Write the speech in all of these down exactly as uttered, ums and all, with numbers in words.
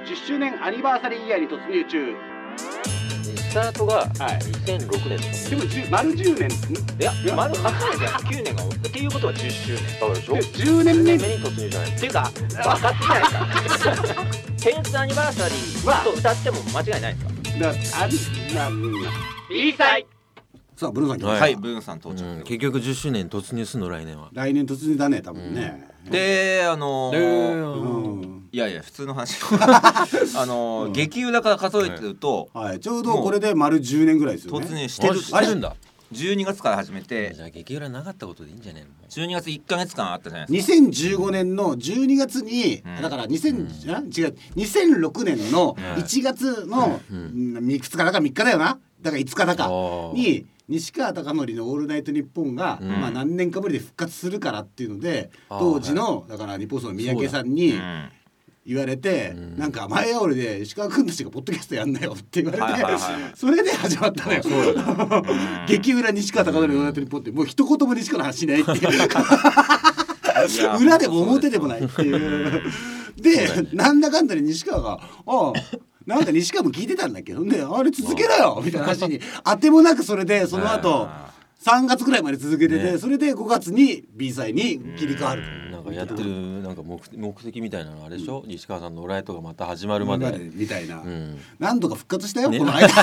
じゅっしゅうねんアニバーサリーイヤーに突入中。 スタートがにせんろくねんとか、 でも丸じゅうねん、いや丸はちねんじゃきゅうねんがっていうことはじゅっしゅうねんだからでしょ。 じゅうねんめに突入じゃないっていうか分かってないかテンスアニバーサリーと歌っても間違いないですか。 だありなな B 祭。さあブルーさん、 はい、 はい、ブーンさん到着、 うん、結局じゅっしゅうねん突入するの来年は。 来年突入だね多分ね、 であのーうん、 いやいや普通の話あのーうん、激裏から数えてると、 はい、ちょうどこれで丸じゅうねんぐらいですよね。 突入してるあれるんだ。 じゅうにがつから始めて、 じゃあ激裏なかったことでいいんじゃないの。 じゅうにがついっかげつかんあったじゃないでにすか。 せんじゅうごねんのじゅうにがつに、 うん、 だからにせん、うん、違うにせんろくねんのいちがつの、うん、みっかだかみっかだよな、だからいつかだかに西川貴教のオールナイトニッポンが、うん、まあ何年かぶりで復活するからっていうので、当時の、はい、だから日本放送の三宅さんに言われて、うん、なんか前煽りで石川君たちがポッドキャストやんなよって言われて、はいはいはい、それで始まったのよ。激裏西川貴教のオールナイトニッポンってもう一言も西川の話しないっていう裏でも表でもないっていうで、なんだかんだで西川がああなんか西川も聞いてたんだけどね、あれ続けろよみたいな話にあてもなく、それでその後さんがつくらいまで続けてて、ね、それでごがつに B 祭に切り替わる。 なんかやってるなんか 目, 目的みたいなのあれでしょ、うん、西川さんのオーライトがまた始まるまでみたいな、うん、 何度か復活したよ、ね、この間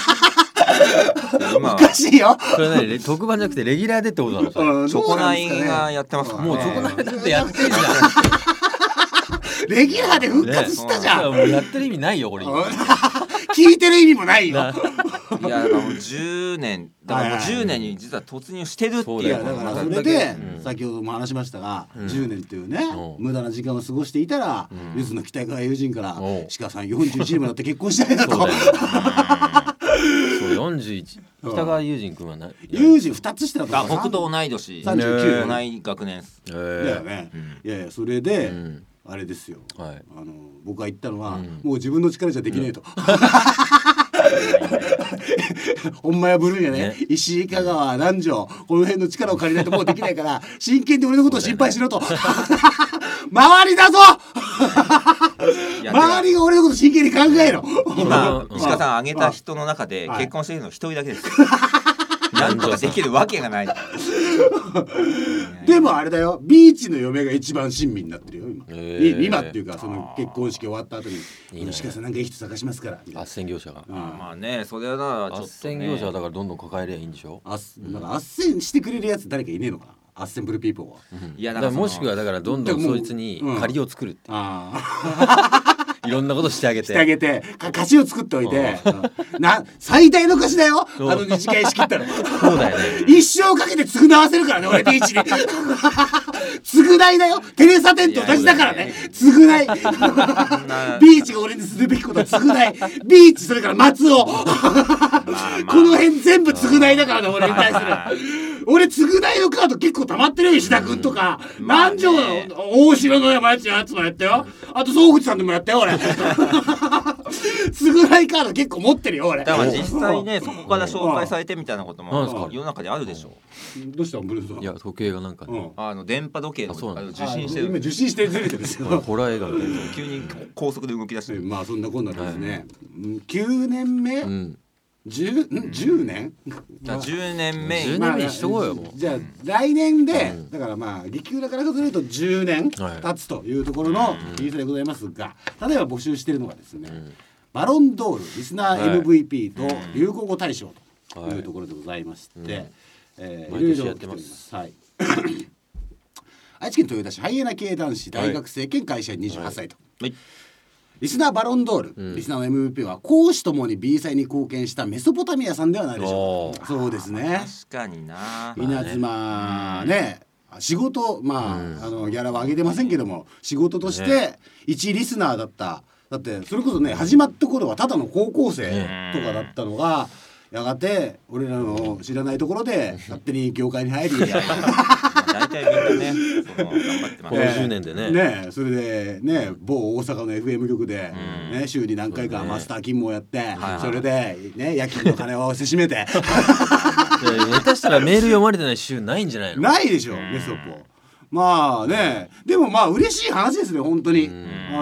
おかしいよ。 それ何特番じゃなくてレギュラーでってことなの。 うん、チョコナイがやってますからね。 もうチョコナイだってやってるじゃんレギュラーで復活したじゃん、 ね、もうやってる意味ないよこれ聞いてる意味もないよいやだからもうじゅうねんだからもうじゅうねんに実は突入してるっていう。 いやだからそれで、うん、先ほども話しましたが、うん、じゅうねんというね、うん、無駄な時間を過ごしていたら、ゆず、うん、の北川友人から石川さんよんじゅういちにもなって結婚したいなと。 そうよんじゅういち北川友人君はな友人ふたつ下だったから僕と同い年さんじゅうきゅう同い学年だよね、うん、いやいやそれで、うんあれですよ、はい、あの僕が言ったのは、うん、もう自分の力じゃできねえと、うん、ほんまやブルーやね、ね石井香川南條この辺の力を借りないともうできないから真剣に俺のことを心配しろと周りだぞ周りが俺のこと真剣に考えろ。 今石川さん挙げた人の中で結婚してるの一人だけですなんとかできるわけがないでもあれだよ、ビーチの嫁が一番親身になってるよ 今,、えー、今っていうかその結婚式終わった後に石川さんなんかいい人探しますから斡旋業者が、 うん、まあねそれはなちょっと、ね、 斡旋業者だからどんどん抱えりゃいいんでしょ。 あっなんか斡旋してくれるやつ誰かいねえのかな、アッセンブルピーポーは、 うん、いやだからもしくはだからどんどんそいつに借りを作るって、うん、あいろんなことしてあげてしてあげて歌詞を作っておいて、うん、な最大の歌詞だよあの二次会仕切ったらそうだよね一生かけて償わせるからね俺ビーチに償いだよ、テレサテンと同じだからね、償いビーチが俺にするべきことは償い、ビーチそれから松尾この辺全部償いだからね俺に対する俺償いのカード結構溜まってるよ、石田君とか、うん、南條の大城の山内のやつもやったよ、あと総口さんでもやったよ俺償いカード結構持ってるよ俺。 だから実際ねそこから紹介されてみたいなことも世の中にあるでしょ。 どうしたのブルースは。 いや時計がなんか、ねうん、あの電波時計のあの受信してる、 今受信してるずれてるんですよホラー映画みたいな急に高速で動き出してるまあそんなこんなですね、はい、きゅうねんめ、うんじゅう、じゅうねんじゅうねんめじゅうねんめにしとこうよもう。 じゃあ来年で、うん、だからまあ激裏から数えるとじゅうねん経つというところのニュースでございますが、例えば募集しているのがですね、うん、バロンドールリスナー エムブイピー と流行語大賞というところでございまして、はいうんえー、 毎年やってます。 はい愛知県豊田市ハイエナ系男子大学生兼会社員にじゅうはっさいと、はいはいリスナーバロンドール、うん、リスナーの エムブイピー は講師ともに B 祭に貢献したメソポタミアさんではないでしょうか。そうですね。 確かにな。 稲妻ね、仕事まあ、うん、あのギャラは上げてませんけども仕事として一リスナーだった。だってそれこそね始まった頃はただの高校生とかだったのが、やがて俺らの知らないところで勝手に業界に入り大体みんなねその頑張ってますこのじゅうねんでねねそれでね某大阪の エフエム 局で、ね、週に何回かマスター勤務をやって、ね、それで、ね、夜勤の金をせしめて下手したらメール読まれてない週ないんじゃないの。 ないでしょメソポ。まあねでもまあ嬉しい話ですね本当に。あの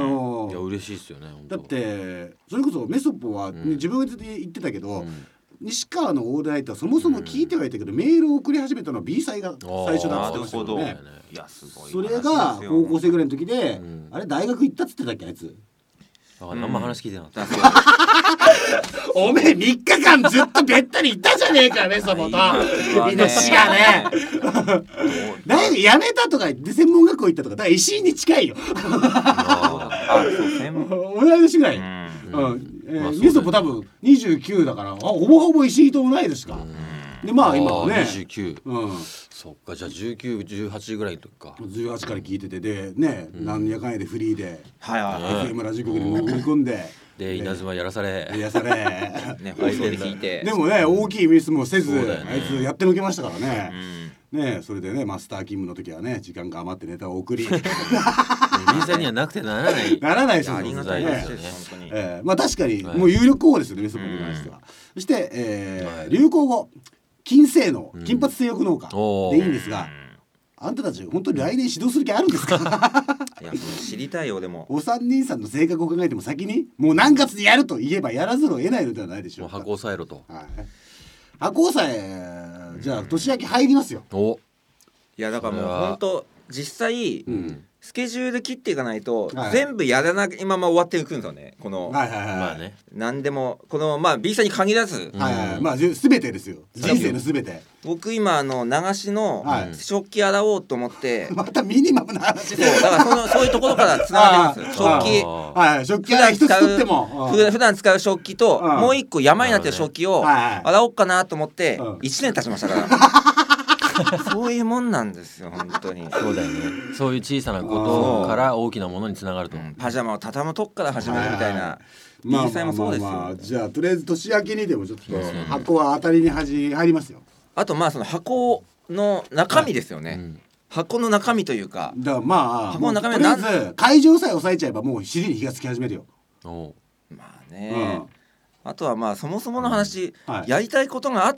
いや嬉しいですよね本当。 だってそれこそメソポは、ねうん、自分が言ってたけど、うん、西川のオールナイトはそもそも聞いてはいたけど、うん、メールを送り始めたのは B 祭が最初だって言ってましたよね。 いやすごいそれが高校生ぐらいの時で、うん、あれ大学行ったっつってたっけあいつ。 あんま話聞いてなかった、 うん、おめえみっかかんずっとべったり行ったじゃねえかメソポとみのしがね大学辞めたとか言って専門学校行ったとかだから石井に近いよあそう専門同い年ぐらい、うんうんえーまあね、メソポ多分にじゅうきゅうだからあほぼほぼ石井と同い年か、うん、でまあ今はねにじゅうきゅう、うん、そっかじゃあじゅうきゅう、じゅうはちぐらいの時かじゅうはちから聞いててでね、うん、なんやかんやでフリーで、 はいはいはい、 エフエム ラジオ局に潜り込んでで稲妻やらされやらされね放送で聞いてでもね大きいミスもせず、 ね、 あいつやってのけましたからね、うん、ねそれでねマスター勤務の時はね時間が余ってネタを送りみんなにはなくてならないならないですよありがたいですよね、 本当に、えー、まあ確かにもう有力候補ですよねメソポに関しては、うん、そして、えーはい、流行語金星の金髪性欲農家でいいんですが、うん、あんたたち本当に来年指導する気あるんですかいや知りたいよでもお三人さんの性格を考えても先にもう何月にやると言えばやらざるを得ないのではないでしょうか。 もう箱押さえろと、 はい、箱押さえじゃあ年明け入りますよ。 おいやだからもう本当実際、うん、スケジュール切っていかないと、はい、全部やらないまま終わっていくんですよねこの、 はいはいはい、 まあね何でもこのまあ B さんに限らず、 うん、はいはいまあ全てですよ人生の全て。 僕今あの流しの食器洗おうと思って、 はい、またミニマムな話でそうだからそのそういうところからつながってます食器はい食器洗い一つ作っても普段使う食器ともう一個山になってる食器を洗おうかなと思っていちねん経ちましたからそういうもんなんですよ本当に。 そうだよねそういう小さなことから大きなものにつながると、うん、 パジャマを畳むとこから始めるみたいな。 まあまあまあまあじゃあとりあえず年明けにでもちょっと箱は当たりに入りますよ。 あとまあその箱の中身ですよね、はいうん、箱の中身というかだからまあ箱の中身はとりあえず会場さえ押さえちゃえばもう尻に火がつき始めるよ。 おまあね、うん、あとはまあそもそもの話、うんはい、やりたいことがあって、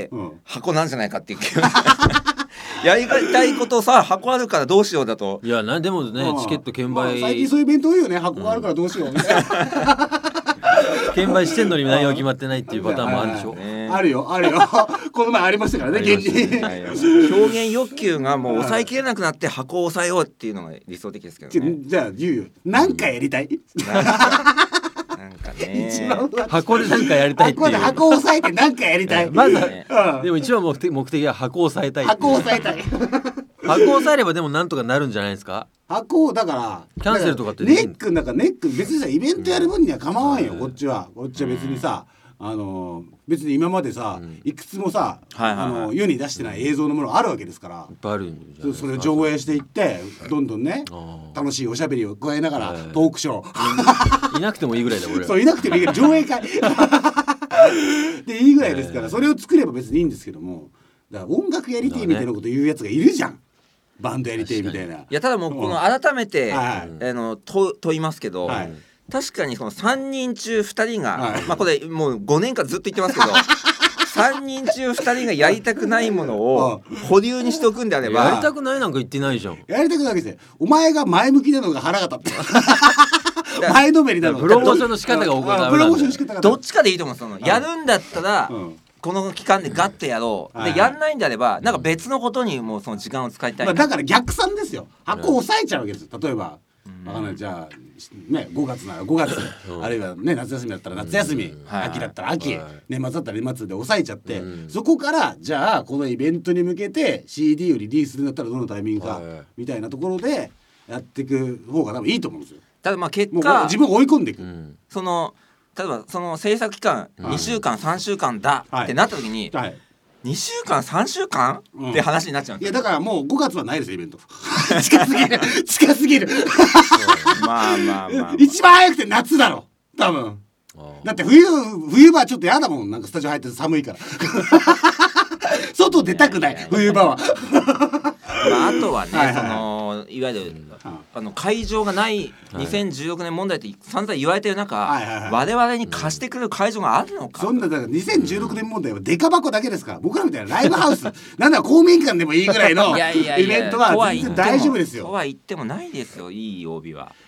うん、箱なんじゃないかっていうやりたいことさ箱あるからどうしようだといやなんでもね、うん、チケット券売、まあ、 最近そういうイベント多いよね箱があるからどうしようみたいな券売してんのに内容決まってないっていうパターンもあるでしょ、 ね、あるよあるよこの前ありましたからね現に表現欲求がもう抑えきれなくなって箱を抑えようっていうのが理想的ですけどね。 じゃあ言うよ何かやりたい、うん、なんかね一番箱で何かやりたいっていう箱で箱を抑えて何かやりたいまず、ねうん、でも一番目的、目的は箱を抑えたい箱を抑えたい箱を抑えればでもなんとかなるんじゃないですか。 箱をだからキャンセルとかってネックなんかネック別にさイベントやる分には構わんよ、うん、こっちはこっちは別にさ、うん、あの別に今までさ、うん、いくつもさ、はいはいはい、あの世に出してない映像のものあるわけですから、 いっぱいあるんじゃないですか。 それを上映していってどんどんね楽しいおしゃべりを加えながら、はい、トークショーいなくてもいいぐらいだ俺そういなくてもいいぐらい上映会でいいぐらいですから、それを作れば別にいいんですけどもだから音楽やりてえみたいなこと言うやつがいるじゃん、バンドやりてえみたいな。いやただもうこの改めて、うん、あのと問いますけど、はい、確かにそのさんにん中ふたりが、はい、まあこれもうごねんかんずっと言ってますけどさんにん中ふたりがやりたくないものを保留にしておくんであればやりたくないなんか言ってないじゃん。 やりたくないわけですよ。お前が前向きなのが腹が立って前のめりなのプロモーションの仕方が多くなプロモーションの仕方がどっちかでいいと思うんですよ。やるんだったら、うんこの期間でガッとやろう、うん、でやんないんであればなんか別のことにもうその時間を使いたい、 まあ、だから逆算ですよ。箱を抑えちゃうわけですよ。例えば、うん、わかんないじゃあ、ね、ごがつならごがつ、うん、あるいは、ね、夏休みだったら夏休み、うん、秋だったら秋、はい、年末だったら年末で抑えちゃって、うん、そこからじゃあこのイベントに向けて シーディー をリリースするんだったらどのタイミングか、はい、みたいなところでやっていく方が多分いいと思うんですよ。 ただまあ結果自分を追い込んでいく、うん、 その例えばその制作期間にしゅうかんさんしゅうかんだってなった時に、はいはい、にしゅうかんさんしゅうかん、うん、って話になっちゃうんですよ。 いやだからもうごがつはないですよイベント近すぎる近すぎるまあまあまあ、まあ、 一番早くて夏だろ多分。だって冬冬場はちょっとやだもんなんかスタジオ入って寒いから外出たくない、いやいやいや冬場はまあ、あとはね、はいはい、そのいわゆるあの会場がないにせんじゅうろくねん問題って散々言われてる中、はいはいはい、我々に貸してくれる会場があるのか。 そんなだからにせんじゅうろくねん問題はデカ箱だけですから。僕らみたいなライブハウスなんだ公民館でもいいぐらいのイベントは全然大丈夫ですよ。 とは言ってもないですよいい曜日は。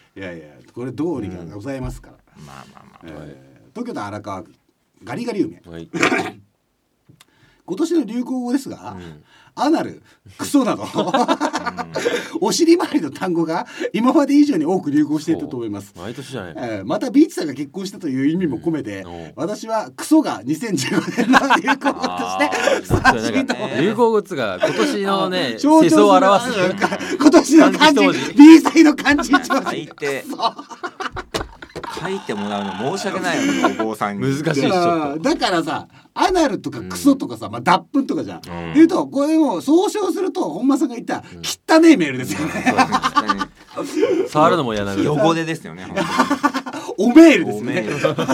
いやいやこれ道理がございますから、 うん、まあまあまあ、 えー、東京都荒川区ガリガリ梅、はい、今年の流行語ですが、うん、アナル、クソなど、うん、お尻周りの単語が今まで以上に多く流行していたと思います。 毎年じゃない、 えー、またビーチさんが結婚したという意味も込めて、うん、私はクソがにせんじゅうごねんの流行語としてふさわしいと思います。 流行語が今年のね世相を表す今年の漢字 B サイの漢字一番書いて書いてもらうの申し訳ないよねお坊さんに。 難しいしちょっとだからさアナルとかクソとかさ、うん、まあ脱粉とかじゃん、うん、言うとこれも総称すると本間さんが言った汚ねえメールですよね、 うん、触るのも嫌なぐらい汚れですよねおメールですね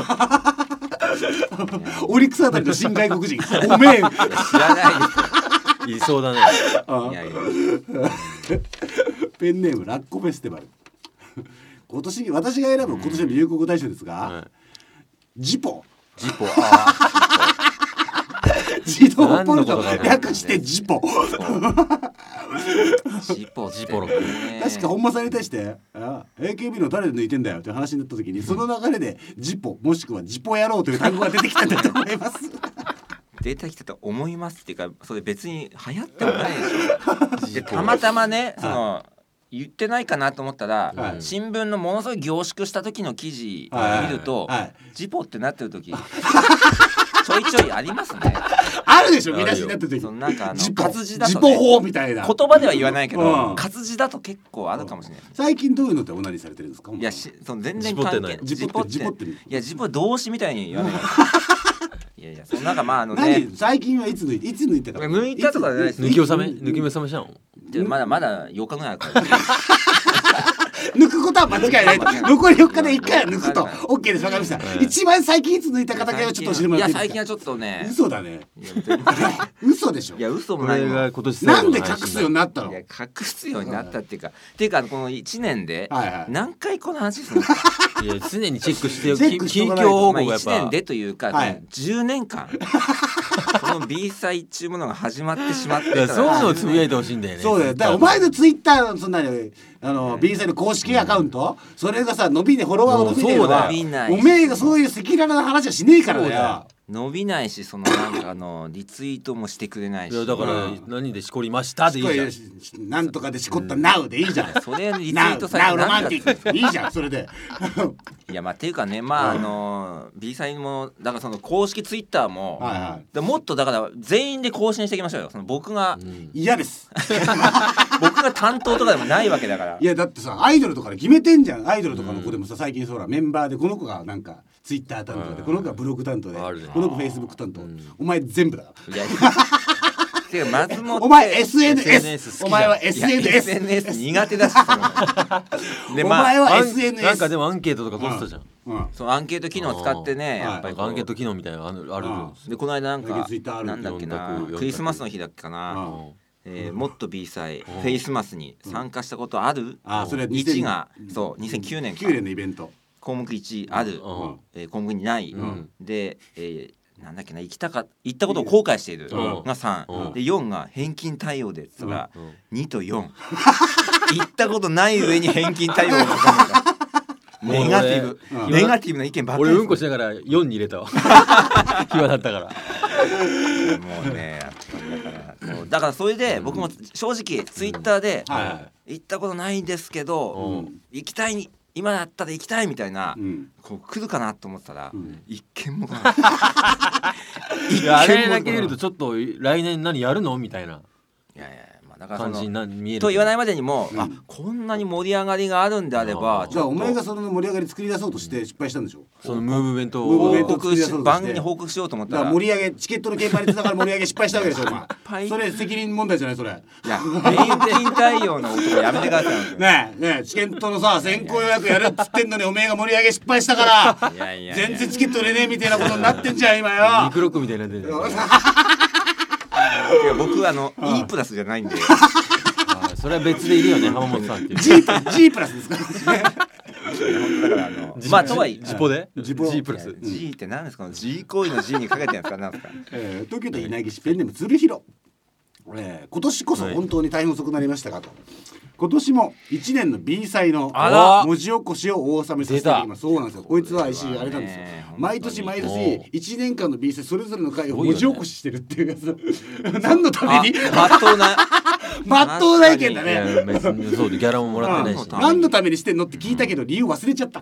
オリックスあたりの新外国人おメール知らないいそうだねいやいやペンネームラッコフェスティバル今年私が選ぶ今年の流行語大賞ですが、うん、ジポジポあ自動ポルト略してジポジポジポロ確か本間さんに対してあ エーケービー の誰で抜いてんだよって話になった時にその流れでジポもしくはジポ野郎という単語が出てきたんだと思います出てきたと思いますっていうかそれ別に流行ってもないでしょでたまたまねその、はい言ってないかなと思ったら、はい、新聞のものすごい凝縮した時の記事見ると、はいはいはい、ジポってなってる時ちょいちょいありますねあるでしょ見出しになってる時そのなんかあの活字だと、ね、 ジポ法みたいな言葉では言わないけど、うん、活字だと結構あるかもしれない、 うん、最近どういうのってオナニーされてるんですか。 いやしその全然関係ないジポってジポっていやジポ動詞みたいに言わないいやいやそのなんかまああのね最近はいつ抜いていつ抜いてたか抜いたとかじゃないです抜き納め抜き納めしたのまだまだよっかぐらいあるから抜くことは間違いない残りよっかでいっかいは抜くと OK です。わかりました、うん、一番最近いつ抜いた方がちょっと教えてもらっていいですか。 いや最近はちょっとね嘘だね嘘でしょ。 いや嘘もないもんなんで隠すようになったの。 いや隠すようになったっていうか、うん、っていうかこのいちねんで何回この話するのいや常にチェックしてよ近況報告がやっぱ、まあ、 いちねんでというか、はい、じゅうねんかんこの B 祭っていうものが始まってしまってたらそういうのをつぶやいてほしいんだよね。 そうだよ。だからお前のツイッターのそんなにあの、うん、B 祭の公式アカウント、うん、それがさ伸びねフォロワーが伸びねえのはおめえがそういう赤裸々な話はしねえからだよ。 伸びないしそのなんかあのリツイートもしてくれないしいやだから、うん、何でしこりましたでいいじゃん。なんとかでしこった Now でいいじゃん、 うん、それリツイートされて Now ロマンティックいいじゃんそれでいやまあっていうかねまあ、うん、あの B サイもだからその公式ツイッターも、はいはい、もっとだから全員で更新していきましょうよ。その僕が嫌、うん、です僕が担当とかでもないわけだから。 いやだってさアイドルとかで決めてんじゃん。アイドルとかの子でもさ最近そらメンバーでこの子がなんかツイッター担当でこの子がブログ担当でこの子フェイスブック担当、うん、お前全部だからいやてか松本お前 エスエヌエス, エスエヌエスお前は エスエヌエスエスエヌエス 苦手だしで、まあ、お前は エスエヌエスなんかでもアンケートとか取ってたじゃん、 うんうん、そのアンケート機能を使ってねやっぱりアンケート機能みたいなのあるあるんですでこの間なんかなんだっけなクリスマスの日だっけかなえー、もっと B 祭フェイスマスに参加したことある、うん、 あそれいちがそうにせんきゅうねんかきゅうねんのイベント項目いちある、うんえー、項目にない、うん、で、えー、なんだっけな行きたか行ったことを後悔している、うん、がさん、うん、でよんが返金対応でって言ったら、うん、にとよん行ったことない上に返金対応がネガティブネガティブな意見ばっかり。 俺うんこしながらよんに入れたわ暇だったからもうねだからだからそれで僕も正直ツイッターで行ったことないんですけど、うん、行きたい今だったら行きたいみたいな、うん、こう来るかなと思ったら、うん、一件も来ない一件もあれだけ見るとちょっと来年何やるのみたいないやいやだからそのと言わないまでにも、うん、あこんなに盛り上がりがあるんであればじゃあお前がその盛り上がり作り出そうとして失敗したんでしょ。 そのムーブメントを報告し番組に報告しようと思ったらだから盛り上げチケットの鍵盤につながる盛り上げ失敗したわけでしょお前それ責任問題じゃないそれ。 いや返金対応の音がやめてくださいねえねえチケットのさ先行予約やるっつってんのにおめえが盛り上げ失敗したからいやいやいや全然チケット売れねえみたいなことになってんじゃん今よ。 ミクロックみたいになってんじゃんいや僕あの E プラスじゃないんでそれは別でいるよね浜本さんっていう G, G プラスですかだからあのまあとはいえジポで G プラス G って何ですか G 行為の G にかけてるんですか何ですか、 えー、東京都稲城市ペンネーム鶴広、えー、今年こそ本当に大変遅くなりましたかと、 今年もいちねんの B 祭の文字起こしをお納めさせていただきます。そうなんですよ。こいつは石井あれなんですよ。毎年毎年いちねんかんの B 祭それぞれの回を文字起こししてるっていうやつ。何のために？ まっとうなまっとうな意見だね。 別にそうでギャラももらってないし。 何のためにしてんのって聞いたけど理由忘れちゃった。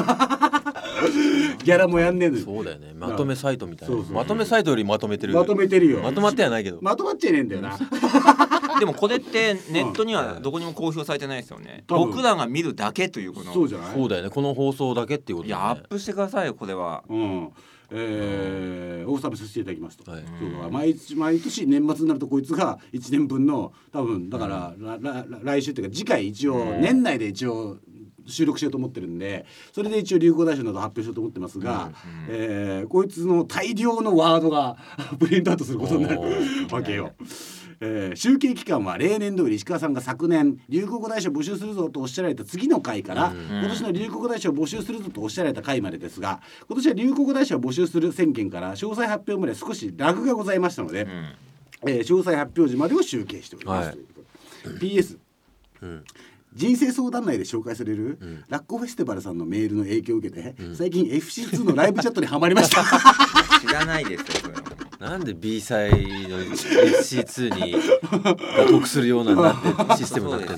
ギャラもやんねえの。 そうだよね。まとめサイトみたいな。まとめサイトよりまとめてる。 まとめてるよ。 まとまってはないけど。 まとまっちゃいねえんだよな。 でもこれってネットにはどこにも公表されてないですよね。僕らが見るだけというこの。 そうじゃない。 そうだよね。この放送だけっていうこと。 いやアップしてくださいよこれは。 うん。えー、お納めさせていただきますと、はい、そう毎, 毎年年末になるとこいつがいちねんぶんの多分だから、うん、らら来週っていうか次回一応、うん、年内で一応収録しようと思ってるんでそれで一応流行大賞など発表しようと思ってますが、うんえー、こいつの大量のワードがプリントアウトすることになるわけよ。えー、集計期間は例年通り石川さんが昨年流行語大賞募集するぞとおっしゃられた次の回から、うん、今年の流行語大賞募集するぞとおっしゃられた回までですが今年は流行語大賞募集する宣言から詳細発表まで少しラグがございましたので、うんえー、詳細発表時までを集計しております、はい、ピーエス、うん人生相談内で紹介される、うん、ラッコフェスティバルさんのメールの影響を受けて、うん、最近 エフシーツー のライブチャットにハマりました知らないですよそれなんで B 祭の エフシーツー にが得するようななってシステムになってん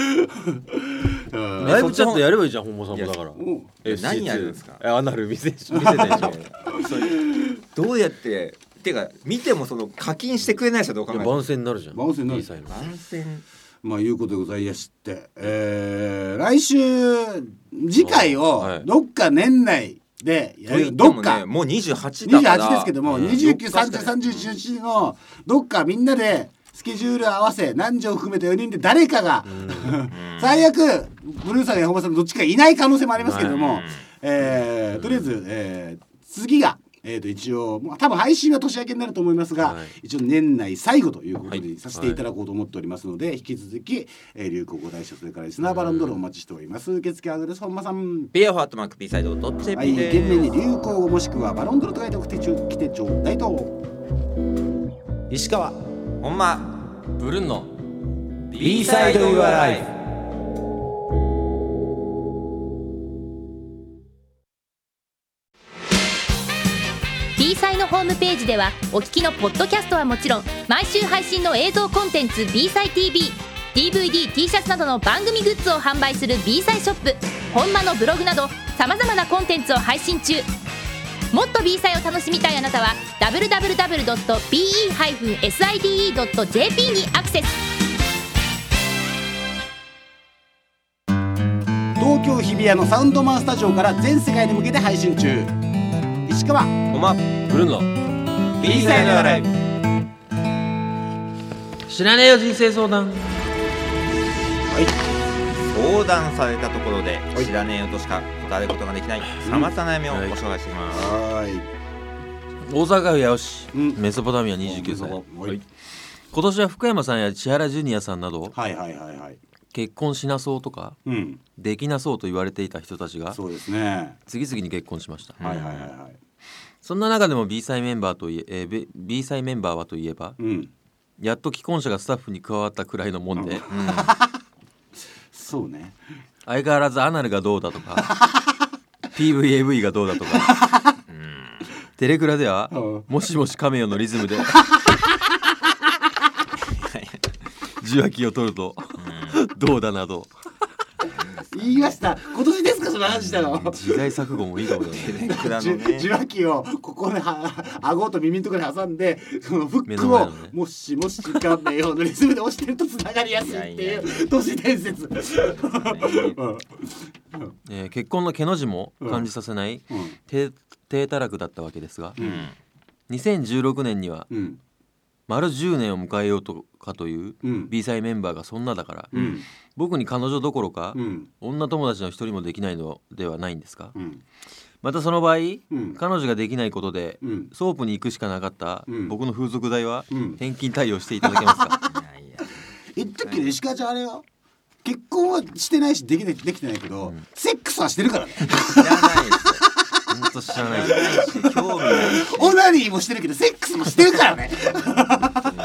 のライブチャットやればいいじゃん本間さんもだから、うん、 何やるんですかアナル見せ見せたでしょどうやっててか見てもその課金してくれない人はどう考えて番宣になるじゃん番宣になる B 祭の番宣まあいうことでございまして、えー、来週次回をどっか年内でやる、どっか、 ね、もうにじゅうはちだからにじゅうはちですけども、うん、にじゅうく、さんじゅう、さんじゅういちのどっかみんなでスケジュール合わせ南條を含めてよにんで誰かが、うん、最悪ブルーさんや本間さんどっちかいない可能性もありますけども、うんえー、とりあえず、えー、次がえー、と一応多分配信は年明けになると思いますが、はい、一応年内最後ということにさせていただこうと思っておりますので、はい、引き続き、えー、流行語大賞それからリスナーバロンドールお待ちしております。受付アドレス本間さんビアファートマーク B サイドドット ジェーピーで、はい、懸命に流行語もしくはバロンドールと書いて送ってきてちょうだいと石川本間ブルンの B サイド Your Life B サイのホームページではお聞きのポッドキャストはもちろん毎週配信の映像コンテンツ B サイ ティーブイ ディーブイディー、T シャツなどの番組グッズを販売する B サイショップ本間のブログなどさまざまなコンテンツを配信中。もっと B サイを楽しみたいあなたは ダブリューダブリューダブリュードットビーイーハイフンエスアイディーイードットジェーピー にアクセス。 東京日比谷のサウンドマンスタジオから全世界に向けて配信中。石川本間ブルンの B サイドライブ。 知らねえよ人生相談。 はい相談されたところで知らねえよとしか答えることができないさまざまな悩みをご紹介しています。 はい大阪府八尾市、うん、メソポタミアにじゅうきゅうさい、はい、今年は福山さんや千原ジュニアさんなど、はいはいはいはい、結婚しなそうとか、うん、できなそうと言われていた人たちがそうですね次々に結婚しました。 はいはいはいはい。 そんな中でも B サイメンバーといえ、えー、B サイメンバーはといえば、うん、やっと既婚者がスタッフに加わったくらいのもんで、うん、 そうね相変わらずアナルがどうだとかピーブイエーブイ がどうだとかうんテレクラではもしもしカメオのリズムで受話器を取るとどうだなど言いました。今年ですかその話したの。 時代錯誤もいいかもね。 受話器をここで顎と耳のところに挟んでそのフックを、ね、もしもしカメオのリズムで押してるとつながりやすいっていう都市伝説えー、結婚の毛の字も感じさせない、うん、低, 低たらくだったわけですが、うん、にせんじゅうろくねんには、うん、丸じゅうねんを迎えようとかという、うん、B サイメンバーがそんなだから、うん、僕に彼女どころか、うん、女友達の一人もできないのではないんですか、うん、またその場合、うん、彼女ができないことで、うん、ソープに行くしかなかった、うん、僕の風俗代は、うん、返金対応していただけますか。 言ったっけど石川ちゃんあれよ結婚はしてないしできないできてないけど、うん、セックスはしてるからね。 知らないですよ。 本当知らないし興味ないしオナニーもしてるけどセックスもしてるからね。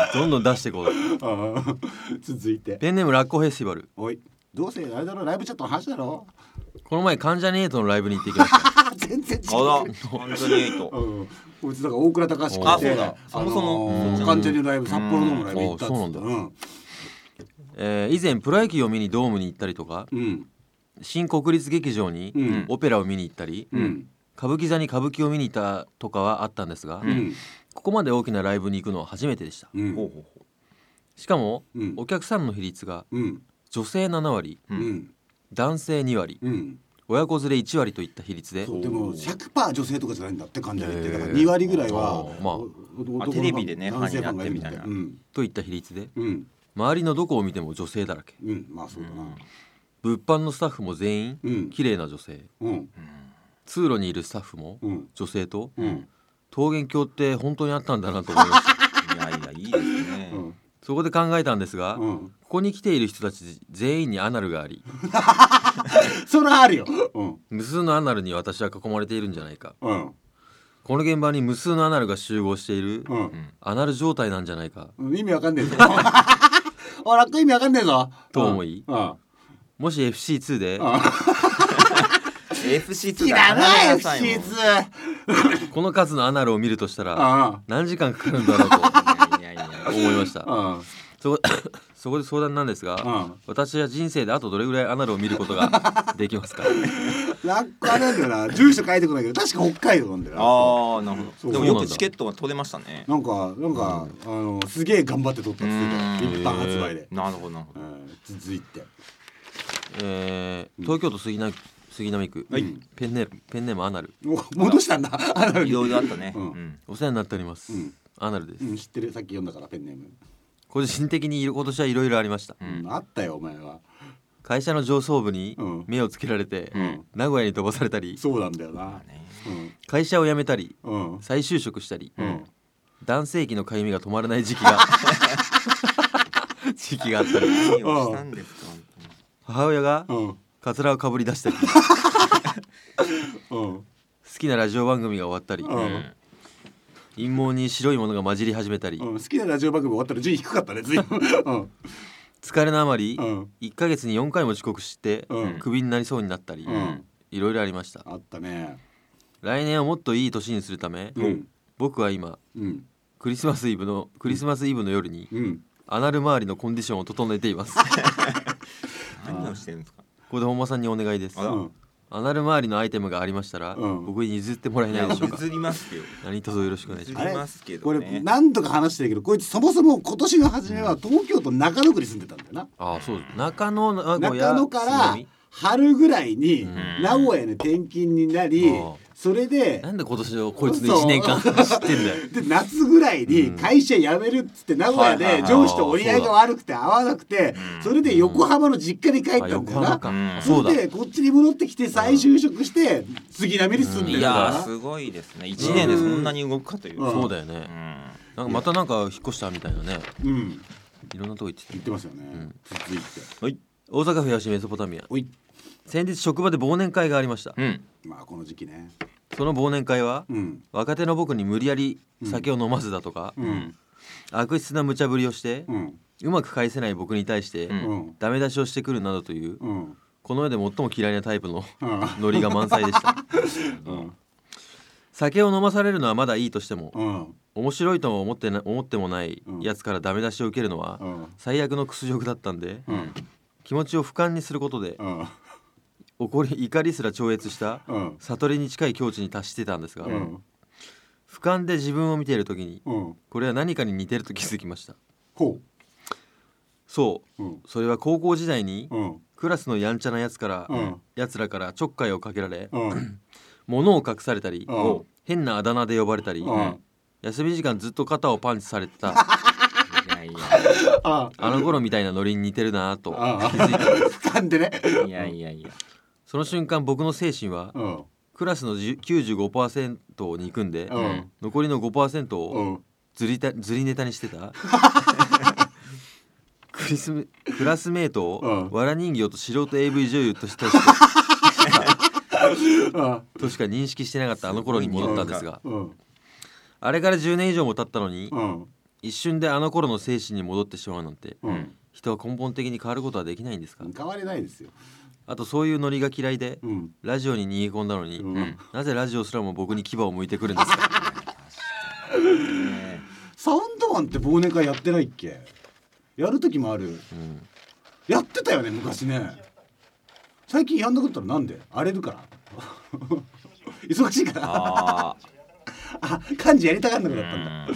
どんどん出していこう。 続いてペンネームラッコフェスティバル。 おい、どうせあれだろ、ライブチャットの話だろ。 この前関ジャニエイトのライブに行ってきました。 全然違う。 あら関ジャニエイト、 うん、こいつだから大倉隆史あそうだあのそもそも関ジャニのライブ、札幌ドームのライブ行ったっつって。 そうなんだ、 うんえー、以前プロ野球を見にドームに行ったりとか、 うん、 新国立劇場にオペラを見に行ったり、うん、歌舞伎座に歌舞伎を見に行ったとかはあったんですが、うん、ここまで大きなライブに行くのは初めてでした、うん、しかも、うん、お客さんの比率が、うん、女性ななわり、うん、男性にわり、うん、親子連れいちわりといった比率で、 そうでも ひゃくパーセント 女性とかじゃないんだって感じで、だからにわりぐらいは、 まあ、テレビでねファンになってみたいな、 うん、といった比率で、うん、周りのどこを見ても女性だらけ、 うん、まあそうだな、うん、 物販のスタッフも全員、うん、綺麗な女性、うん、通路にいるスタッフも、うん、女性と、うん、桃源郷って本当にあったんだなと思いましたいやいやいいですね、うん、 そこで考えたんですが、うん、ここに来ている人たち全員にアナルがありそれはあるよ、 うん、無数のアナルに私は囲まれているんじゃないか、うん、この現場に無数のアナルが集合している、うん、アナル状態なんじゃないか、 うん、意味わかんねえぞあ、ラッコ意味わかんねえぞと思い、うん、もし エフシーツー で、うん、 エフシーツーいらない エフシーツーこの数のアナルを見るとしたら何時間かかるんだろうと思いました。そこそこで相談なんですが、私は人生であとどれぐらいアナルを見ることができますかラッコあれなんだよな、住所書いてこないけど確か北海道なんだよな。 ああなるほど。でもよくチケットが取れましたね。 なんかなんか、うん、あのすげえ頑張って取ったっつってた、一般発売で。 なるほどなるほど、 うん、続いて、 えー、東京都杉並杉並区、はい、ペンネームペンネームアナル。 戻したんだアナルに。 いろいろあったね、 うんうん、お世話になっております、うん、アナルです、 うん、知ってる、さっき読んだからペンネーム。 個人的に今年はいろいろありました、 うん、あったよお前は。 会社の上層部に目をつけられて、うん、名古屋に飛ばされたり、 そうなんだよな、 うん、会社を辞めたり、うん、再就職したり、うん、男性器のかゆみが止まらない時期が時期があったり、 何をしたんですか。 母親がカツラをかぶり出したり、うん、好きなラジオ番組が終わったり、うん、陰謀に白いものが混じり始めたり、 うん、好きなラジオ番組終わったら順位低かったね、ずいぶん、うん、 疲れのあまり、うん、いっかげつによんかいも遅刻して、うん、クビになりそうになったり、うん、いろいろありました。 あったね。 来年をもっといい年にするため、うん、僕は今、うん、クリスマスイブのクリスマスイブの夜に、うん、アナル周りのコンディションを整えています何をしてるんですか。 ここで本間さんにお願いです。アナル周りのアイテムがありましたら、うん、僕に譲ってもらえないでしょうか。 譲りますよ。 何卒よろしくお願いします。 譲りますけどね。 これ何度か話してるけど、こいつそもそも今年の初めは東京都中野区に住んでたんだよな。 ああ、そうです。中野名古屋中野から春ぐらいに名古屋に転勤になり、うん、それでなんで今年をこいつのいちねんかん知ってんだよで夏ぐらいに会社辞めるっつって名古屋で上司と折り合いが悪くて合わなくて、それで横浜の実家に帰ったんだよな、うん、それでこっちに戻ってきて再就職して杉並に住んでるから、 うん、いやすごいですね。いちねんでそんなに動くかという、 うん、そうだよね、うん、なんかまたなんか引っ越したみたいなね、うん、いろんなとこ行ってた、 行ってますよね、うん、続いて、 はい、大阪府東メソポタミア。先日職場で忘年会がありました、うん、まあこの時期ね。 その忘年会は、うん、若手の僕に無理やり酒を飲まずだとか、うん、悪質な無茶ぶりをして、うん、うまく返せない僕に対して、うん、ダメ出しをしてくるなどという、うん、この世で最も嫌いなタイプの、うん、ノリが満載でした、うん、酒を飲まされるのはまだいいとしても、うん、面白いとも思ってな、思ってもないやつからダメ出しを受けるのは、うん、最悪の屈辱だったんで、うん、気持ちを俯瞰にすることで、うん怒り怒りすら超越した悟りに近い境地に達してたんですが、うん、俯瞰で自分を見ている時に、うん、これは何かに似てると気づきました。ほうそう、うん、それは高校時代に、うん、クラスのやんちゃなやつから、うん、やつらからちょっかいをかけられ、うん、物を隠されたり、うん、変なあだ名で呼ばれたり、うん、休み時間ずっと肩をパンチされてたいやいやあ, あの頃みたいなノリに似てるなと気づいたんです。 俯瞰でね。 いやいやいやその瞬間僕の精神は、うん、クラスの きゅうじゅうごパーセント を憎んで、うん、残りの ごパーセント をずりた、ずりネタにしてたクリスクラスメートを、うん、わら人形と素人 エーブイ 女優としてとしか認識してなかったあの頃に戻ったんですが、うん、あれからじゅうねん以上も経ったのに、うん、 一瞬であの頃の精神に戻ってしまうなんて、うん、人は根本的に変わることはできないんですか？ 変われないですよ。 あとそういうノリが嫌いで、うん、ラジオに逃げ込んだのに、うん、なぜラジオすらも僕に牙を向いてくるんですか？ サウンドマンって忘年会やってないっけ？やる時もある、うん、やってたよね昔ね。最近やんなかったらなんで？荒れるから忙しいからああ漢字やりたがんなくなったんだ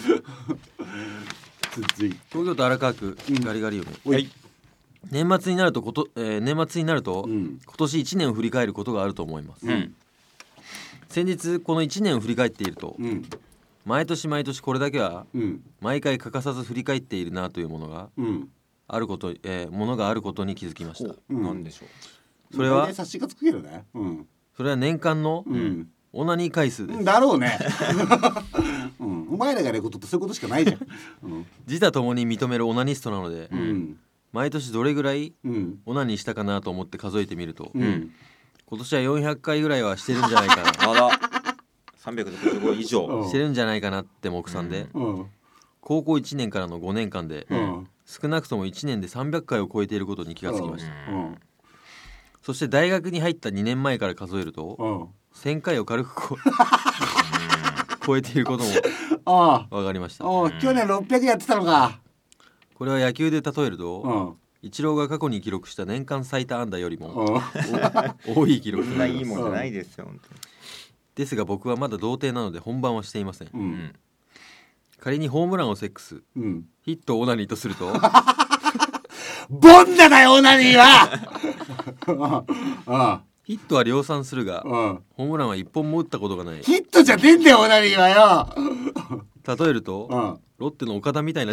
東京都荒川区、うん、ガリガリ梅、はい、年末になるとこと、えー、年末になると、うん、今年いちねんを振り返ることがあると思います、うん、先日このいちねんを振り返っていると、うん、毎年毎年これだけは、うん、毎回欠かさず振り返っているなというものが、うん、あること、えー、ものがあることに気づきました。 うん、何でしょう。 それは察しがつくけどね、うん、 それは年間の、うんオナニー回数です。 だろうね、うん、お前らがやることってそういうことしかないじゃん、うん、 自他ともに認めるオナニストなので、うん、毎年どれぐらいオナニーしたかなと思って数えてみると、うん、今年はよんひゃっかいぐらいはしてるんじゃないかなまださんびゃくろくじゅうご以上してるんじゃないかなって目算で、うん、高校いちねんからのごねんかんで、うん、少なくともいちねんでさんびゃっかいを超えていることに気がつきました、うんうん、そして大学に入ったにねんまえから数えると、うんせんかいを軽くこ超えていることも分かりました。 ああ去年ろっぴゃくやってたのか。 これは野球で例えると、うん、イチローが過去に記録した年間最多安打よりも多い記録。 そんないいもんじゃないですよ、うん、 ですが僕はまだ童貞なので本番はしていません、うん、仮にホームランをセックス、うん、ヒットをオナニーとするとボンダだよオナニーはああヒットは量産するが、うん、ホームランはいっぽんも打ったことがない。 ヒットじゃねえんだよオナニーはよ。 例えると、うん、ロッテの岡田みたいな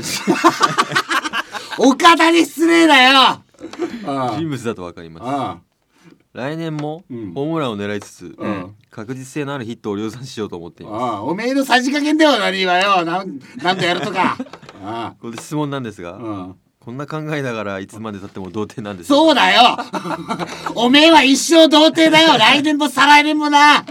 岡田に失礼だよ人物だと分かります。来年もホームランを狙いつつ、うん、確実性のあるヒットを量産しようと思っています。 おめえのさじ加減だよオナニーはよ。なんなんとやるとかあこれ質問なんですが、うんこんな考えながらいつまで経っても童貞なんです。 そうだよおめえは一生童貞だよ来年も再来年もな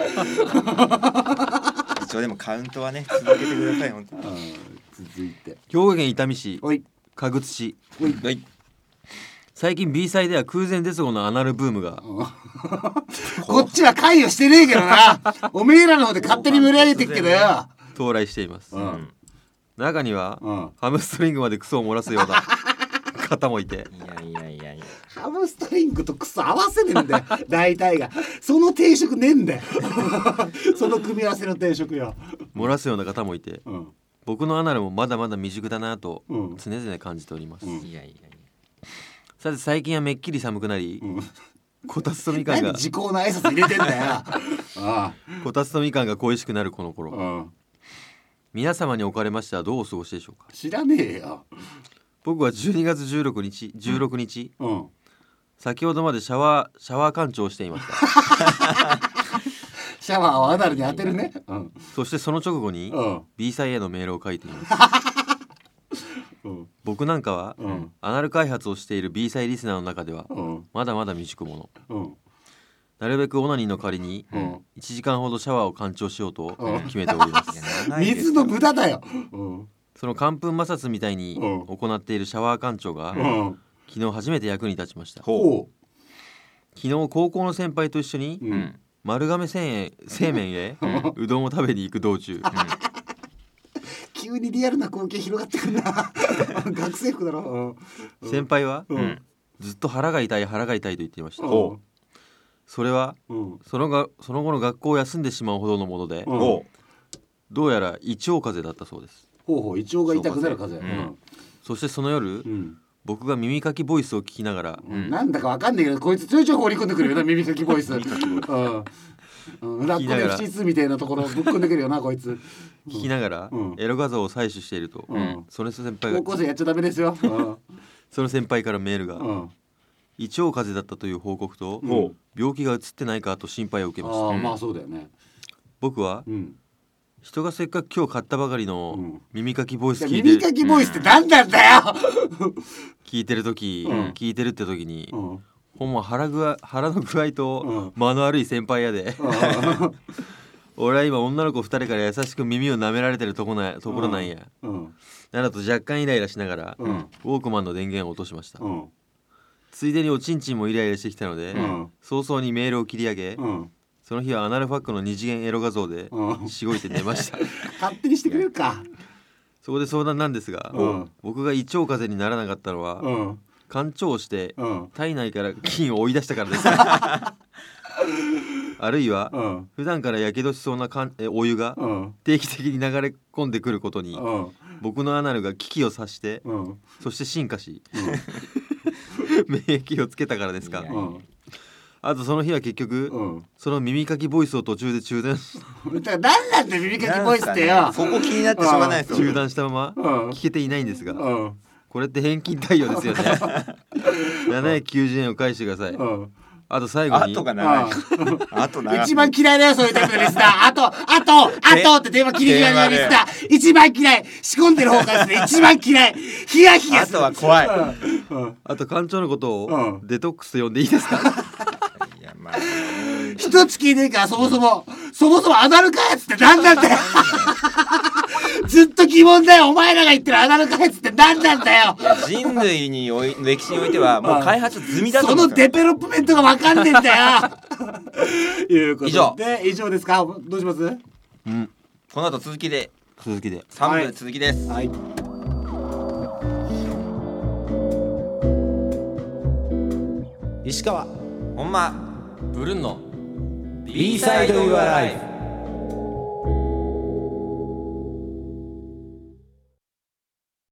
一応でもカウントはね続けてください本当に。 続いて兵庫県伊丹市鹿口市最近 B 祭では空前絶後のアナルブームがこっちは関与してねえけどなおめえらの方で勝手に盛り上げてっけどよ到来しています、うん、中には、うん、ハムストリングまでクソを漏らすような方もいていやいやいやいやハムストリングとクソ合わせねえんだよ大体がその定食ねえんだよその組み合わせの定食よ漏らすような方もいて、うん、僕のアナルもまだまだ未熟だなと常々感じております、うん、いやいやいやさて最近はめっきり寒くなり、うん、こたつとみかんが時効の挨拶入れてんだよああこたつとみかんが恋しくなるこの頃、うん、皆様におかれましてはどうお過ごしでしょうか。 知らねえよ。 僕はじゅうにがつじゅうろくにちじゅうろくにち、うん、先ほどまでシャワーシャワー館長をしていましたシャワーをアナルに当てるね、うん、 そしてその直後に、うん、B 祭へのメールを書いています、うん、僕なんかは、うん、アナル開発をしている B 祭リスナーの中では、うん、まだまだ未熟者、うん、なるべくオナニーの代わりに、うん、いちじかんほどシャワーを鑑賞しようと決めております、 うん、水の無駄だよ、うんその寒風摩擦みたいに行っているシャワー館長が、うん、昨日初めて役に立ちました。ほう昨日高校の先輩と一緒に、うん、丸亀製麺へうどんを食べに行く道中、うん、 急にリアルな光景広がってくるな学生服だろ、 うん、先輩は、うん、ずっと腹が痛い腹が痛いと言っていました、うん、それは、うん、そのがその後の学校を休んでしまうほどのもので、うん、どうやら胃腸風邪だったそうです。 ほうほう胃腸が痛くなる風邪、うん、 そしてその夜、うん、僕が耳かきボイスを聞きながら、 うん、なんだかわかんないけどこいつちょいちょい放り込んでくるよな耳かきボイス、うん、ラッコで エフシーツー みたいなところぶっ込んでくるよなこいつ聞きながら、うん、エロ画像を採取していると、うん、その先輩が高校生やっちゃダメですよ、うん、 その先輩からメールが、うん、胃腸風邪だったという報告と、うん、病気が移ってないかと心配を受けました。 あ、まあそうだよね。 僕は、うん人がせっかく今日買ったばかりの耳かきボイス聞いてる、 耳かきボイスって何なんだよ聞いてる時、うん、聞いてるって時に、うん、ほんま腹具合腹の具合と間の悪い先輩やで、うん、俺は今女の子ふたりから優しく耳を舐められてるとこなところなんや、うんうん、 などと若干イライラしながら、うん、ウォークマンの電源を落としました、うん、ついでにおちんちんもイライラしてきたので、うん、早々にメールを切り上げ、うん、その日はアナルファックの二次元エロ画像でしごいて寝ました勝手にしてくれるか。 そこで相談なんですが、うん、僕が胃腸風邪にならなかったのは、うん、肝腸をして、うん、体内から菌を追い出したからですあるいは、うん、普段からやけどしそうなかんえお湯が定期的に流れ込んでくることに、うん、僕のアナルが危機を察して、うん、そして進化し、うん、免疫をつけたからですか。うん、あとその日は結局、うん、その耳かきボイスを途中で中断しだから何なんだよ耳かきボイスってよ、 ね、そこ気になってしょうがないですよ。 中断したまま聞けていないんですが、うん、これって返金対応ですよねななひゃくきゅうじゅうえんを返してください。うん、あと最後にあとが長いあと長い一番嫌いだよそういうタイプのリスナー。あとあとあとって電話切り切らないリスナー一番嫌い。仕込んでる方からですね一番嫌い。ヒヤヒヤする。 あとは怖い、 うんうん、あと館長のことをデトックスと呼んでいいですかいやまあ一つ聞いてるからそもそもそもそもアナル開発って何なんだよずっと疑問だよお前らが言ってるアナル開発って何なんだよ。 人類におい歴史においてはもう開発済みだと思う。 そのデベロップメントが分かんねえんだよいうことで以上以上ですか。どうします、 うん、この後続きで続きでさんぶ続きです、はいはい、石川ほんまブルンの B サイド Your Life。